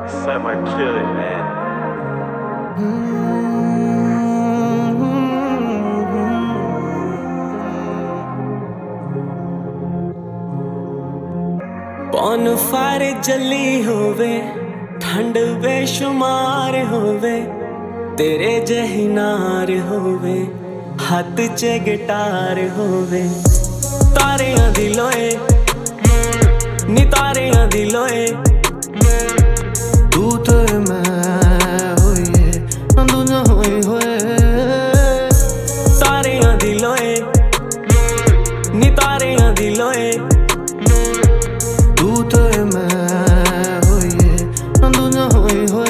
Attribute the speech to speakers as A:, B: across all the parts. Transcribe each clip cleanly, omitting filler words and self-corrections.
A: Son might kill it, man.
B: Bonfire जली होवे, ठंड बेशुमार होवे, तेरे जही नार होवे, हाथ च गिटार होवे। तारियां दी लोए नी तारियां दी लोए,
C: तू तो मैं होइए दुनिया होई होए।
B: तारियां दी लोए नी तारियां दी लोए,
C: तू तो मैं होइए दुनिया होई होए।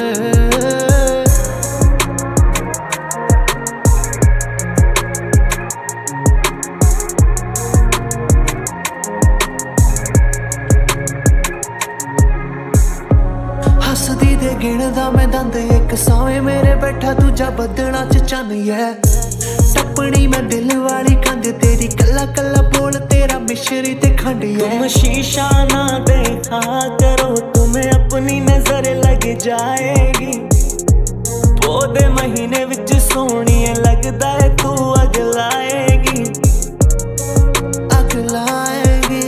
C: हसदी दे गिणदा मैं दंद एक सावे मेरे बैठा दूजा बदना च चन है। टपनी मैं दिल वाली कंध तेरी कला कला बोल तेरा मिश्री ते खंड है।
B: तुम शीशा ना देखा करो, तुम्हें अपनी नजर लग जाएगी। पौधे महीने विच सोहनी लगदा है तू अगलाएगी।
C: अगलाएगी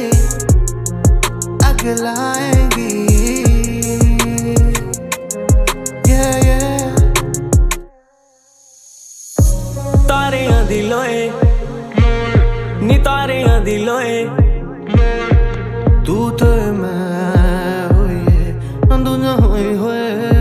C: अगलाएगी
B: तारियां दी लोए नी तारियां दी लोए,
C: तू तो मैं होइए दुनिया होई होए।